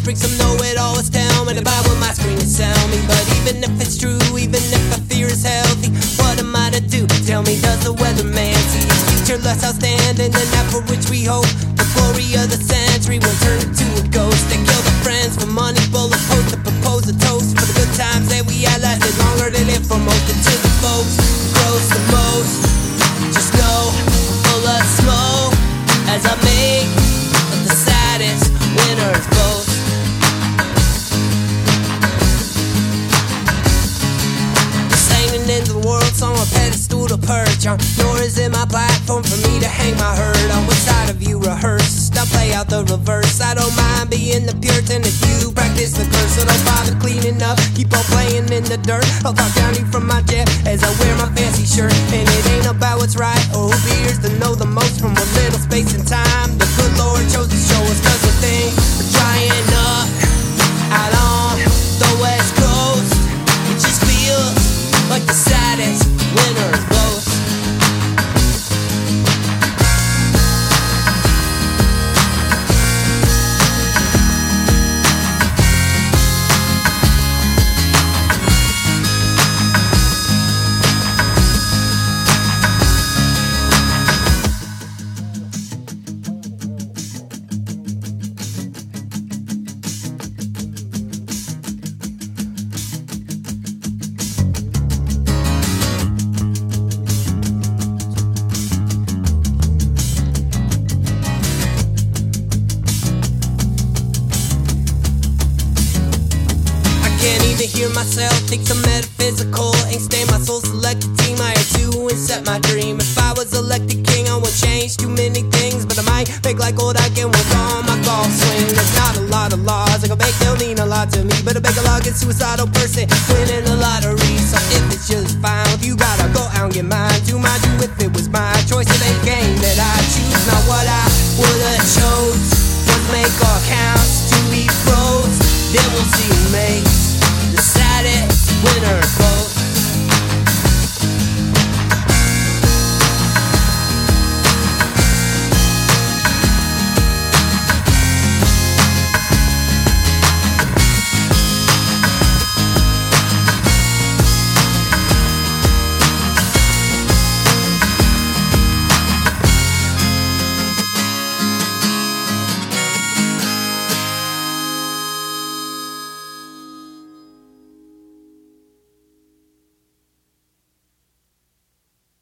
drink some know-it-alls tell me about what my screen is sell me. But even if it's true, even if I fear is healthy, what am I to do? Tell me, does the weatherman see his future less outstanding than that for which we hope? The glory of the century will turn into a ghost. They kill the friends for money, bullet post to propose a toast for the good times that we had lasted longer than it for most. Until the folks who grows the most just know I'm full of smoke as I make the saddest winner's boast. Singing in the world song, a pedestal to perch on, nor is it my platform for me to hang my herd on. Which side of you rehearse? Now play out the reverse. I don't mind being the Puritan if you practice the curse. So don't bother cleaning up, keep on playing in the dirt. I'll talk down you from my jet as I wear my fancy shirt. And it ain't about what's right or who appears to know the most from a little space and time. The good Lord chose to show us, cause the thing we're trying up out on the West Coast, it just feels like the saddest winner's boast. Can't even hear myself, think some metaphysical. Ain't stay my soul selected team, I had to and set my dream. If I was elected king, I would change too many things, but I might make like old I can work on my golf swing. There's not a lot of laws, like a bake they'll mean a lot to me, but a bake a log is suicidal person winning the lottery. So if it's just fine, if you gotta go out and get mine, do my do if it was my choice, it ain't game that I